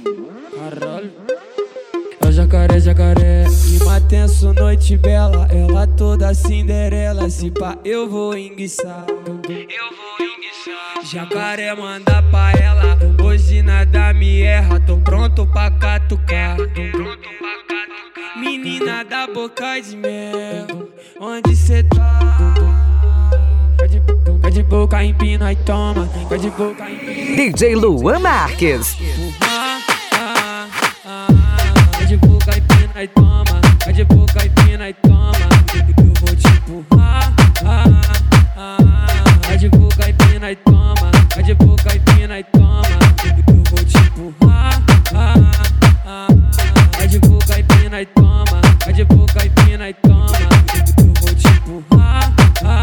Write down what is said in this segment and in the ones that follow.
Caralho. É o jacaré, jacaré. Clima tenso, noite bela. Ela toda Cinderela. Se pá, eu vou enguiçar. Jacaré manda pra ela. Hoje nada me erra. Tô pronto pra catucar. Menina da boca de mel, onde cê tá? Quer de boca, empina e toma. Quer de boca, empina. DJ Luan Marques. Quer de boca, empina e toma. Quer de boca, empina e toma. Eu vou te empurrar. Quer de boca, empina e toma. Quer de boca, empina e toma. Eu vou te empurrar. Quer de boca, empina e toma. Quer de boca, empina e toma. Eu vou te empurrar.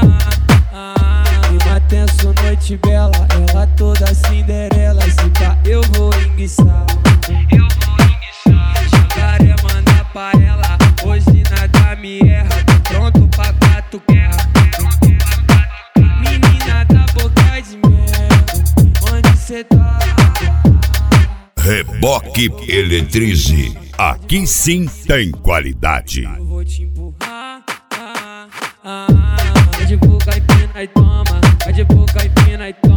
Clima tenso, noite bela. Ela toda Cinderela. Se pá, eu vou enguiçar. Jacaré manda pra ela. Hoje nada me erra. Tô pronto pra catucar. Menina da boca de mel, onde cê tá? Reboque Eletrize. Aqui sim tem qualidade. Eu vou te empurrar. Quer de boca, empina e toma. Quer de boca, empina e toma.